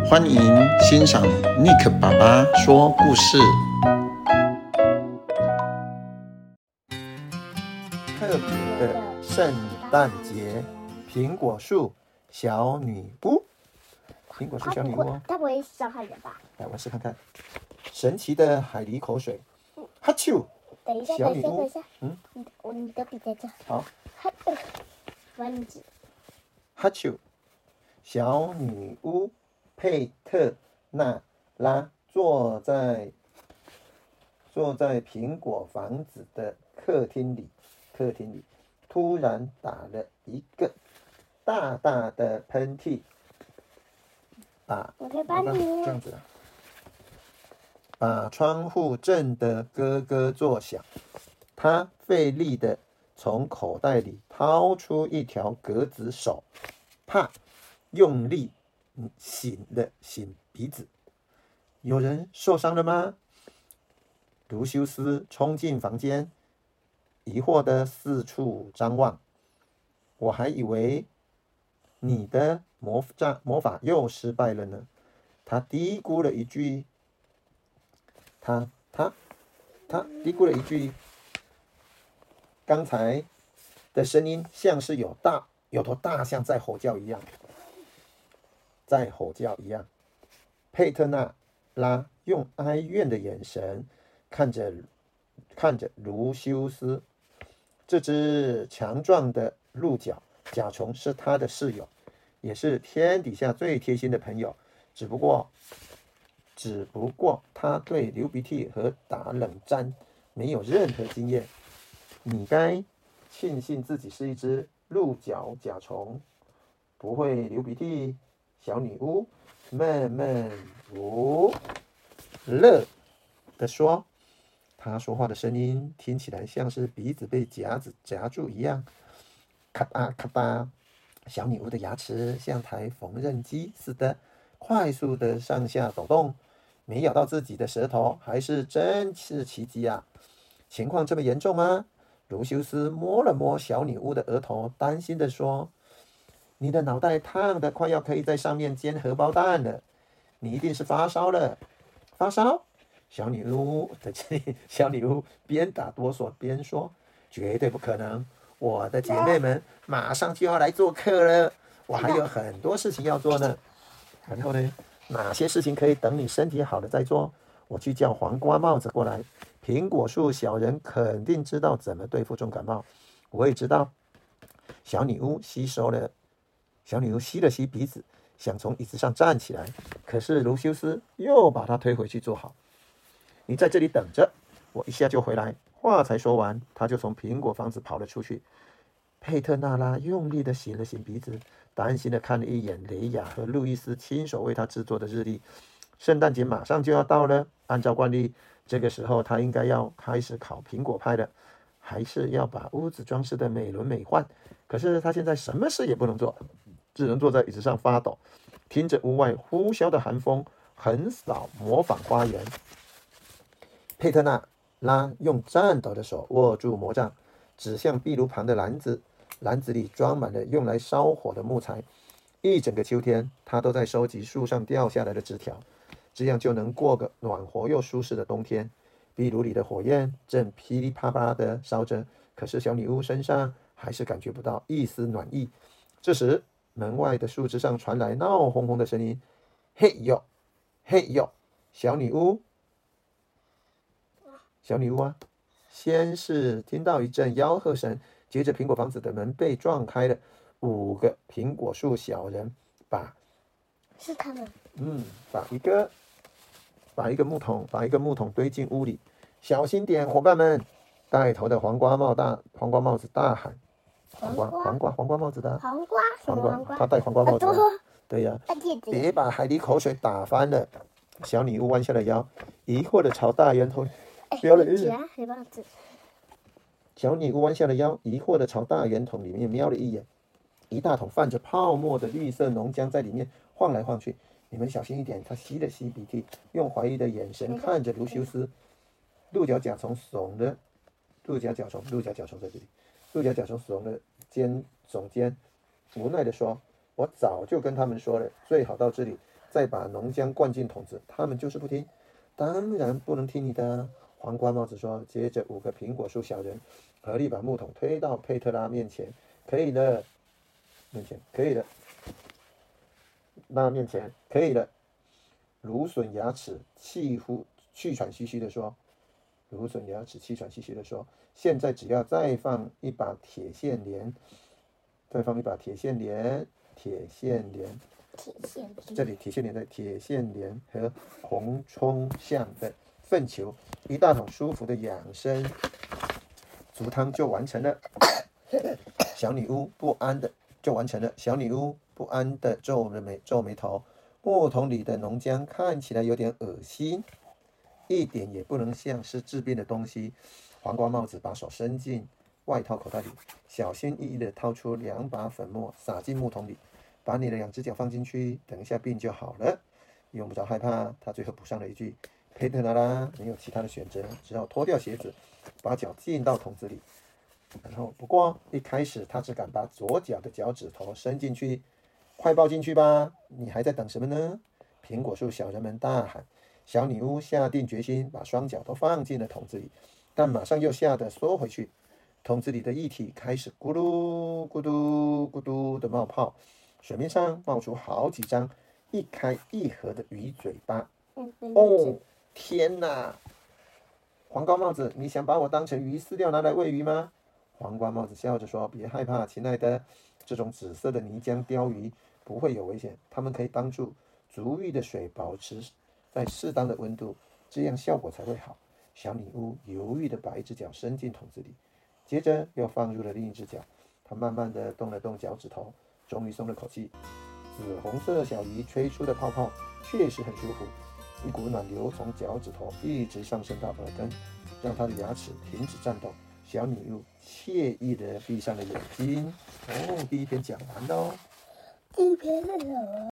欢迎欣赏 Nick 爸爸说故事。特别的圣诞节，苹果树小女巫。苹果树小女巫哦， 它不会伤害人吧？ 来，我试看看。神奇的海狸口水，哈啾！ 等一下， 小女巫， 等一下，你的笔在这。 好， 蚊子， 哈啾！小女巫佩特纳拉坐在苹果房子的客厅里，突然打了一个大大的喷嚏， 我可以帮你这样子啊，把窗户震得咯咯作响。他费力地从口袋里掏出一条格子手，啪，用力擤了擤鼻子。有人受伤了吗？卢修斯冲进房间，疑惑地四处张望。我还以为你的魔法又失败了呢。他嘀咕了一句。他嘀咕了一句，刚才的声音像是有头大象在吼叫一样。佩特纳拉用哀怨的眼神看着卢修斯。这只强壮的鹿角甲虫是他的室友，也是天底下最贴心的朋友。只不过他对流鼻涕和打冷战没有任何经验。你该庆幸自己是一只鹿角甲虫，不会流鼻涕。小女巫闷闷不乐地说，她说话的声音听起来像是鼻子被夹子夹住一样，咔嗒咔嗒。小女巫的牙齿像台缝纫机似的快速的上下走动，没咬到自己的舌头，还是真是奇迹啊！情况这么严重吗？卢修斯摸了摸小女巫的额头，担心地说：“你的脑袋烫得快要可以在上面煎荷包蛋了，你一定是发烧了。”发烧？小女巫边打哆嗦边说：“绝对不可能！我的姐妹们马上就要来做客了，我还有很多事情要做呢。然后呢？哪些事情可以等你身体好了再做？我去叫黄瓜帽子过来。苹果树小人肯定知道怎么对付重感冒。我也知道。”小女巫吸了吸鼻子，想从椅子上站起来，可是卢修斯又把她推回去坐好。你在这里等着，我一下就回来。话才说完，他就从苹果房子跑了出去。佩特纳拉用力地擤了擤鼻子，担心地看了一眼雷亚和路易斯亲手为他制作的日历。圣诞节马上就要到了，按照惯例，这个时候他应该要开始烤苹果派了，还是要把屋子装饰得美轮美奂。可是他现在什么事也不能做，只能坐在椅子上发抖，听着屋外呼啸的寒风横扫模仿花园。佩特纳拉用颤抖的手握住魔杖，指向壁炉旁的篮子，篮子里装满了用来烧火的木材。一整个秋天，他都在收集树上掉下来的枝条，这样就能过个暖和又舒适的冬天。壁炉里的火焰正噼里啪啦地烧着，可是小女巫身上还是感觉不到一丝暖意。这时，门外的树枝上传来闹哄哄的声音：“嘿呦，嘿呦！”小女巫啊！先是听到一阵吆喝声，接着苹果房子的门被撞开了，5个苹果树小人是他们。 把一个木桶堆进屋里。小心点，伙伴们！带头的黄瓜帽子大喊：“黄瓜帽子的黄瓜什么黄瓜？ 他戴黄瓜帽子。对呀，别把海狸口水打翻了。”小女巫弯下了腰，疑惑的朝大圆筒瞄了一眼。小女巫弯下了腰，疑惑的朝大圆筒里面瞄了一眼，一大桶泛着泡沫的绿色浓浆在里面晃来晃去。你们小心一点！她吸了吸鼻涕，用怀疑的眼神看着卢修斯。鹿角甲虫耸了耸肩，无奈地说：“我早就跟他们说了，最好到这里再把浓浆灌进桶子，他们就是不听。当然不能听你的。黄瓜帽子说。接着5个苹果树小人合力把木桶推到佩特拉面前，可以了，可以了，那面前可以了。芦笋牙齿气喘吁吁地说。芦笋牙齿气喘吁吁地说：“现在只要再放一把铁线莲，这里铁线莲的铁线莲和红葱象的粪球，一大桶舒服的养生竹汤就完成了。”小女巫不安的皱眉头。木桶里的浓浆看起来有点恶心，一点也不能像是治病的东西。黄瓜帽子把手伸进外套口袋里，小心翼翼地掏出2把粉末，撒进木桶里。把你的2只脚放进去，等一下病就好了，用不着害怕。他最后补上了一句：“佩特拉没有其他的选择，只好脱掉鞋子，把脚进到桶子里。不过一开始他只敢把左脚的脚趾头伸进去。快抱进去吧，你还在等什么呢？”苹果树小人们大喊。小女巫下定决心，把双脚都放进了桶子里，但马上又吓得缩回去。桶子里的液体开始咕噜咕嘟咕嘟的冒泡，水面上冒出好几张一开一合的鱼嘴巴。哦，天哪！黄瓜帽子，你想把我当成鱼饲料拿来喂鱼吗？黄瓜帽子笑着说：“别害怕，亲爱的，这种紫色的泥浆鲷鱼不会有危险，它们可以帮助足浴的水保持在适当的温度，这样效果才会好。”小女巫犹豫地把一只脚伸进桶子里，接着又放入了另一只脚。她慢慢地动了动脚趾头，终于松了口气。紫红色小鱼吹出的泡泡确实很舒服，一股暖流从脚趾头一直上升到耳根，让她的牙齿停止颤抖。小女巫惬意地闭上了眼睛。第1篇讲完了。 第1篇是什么？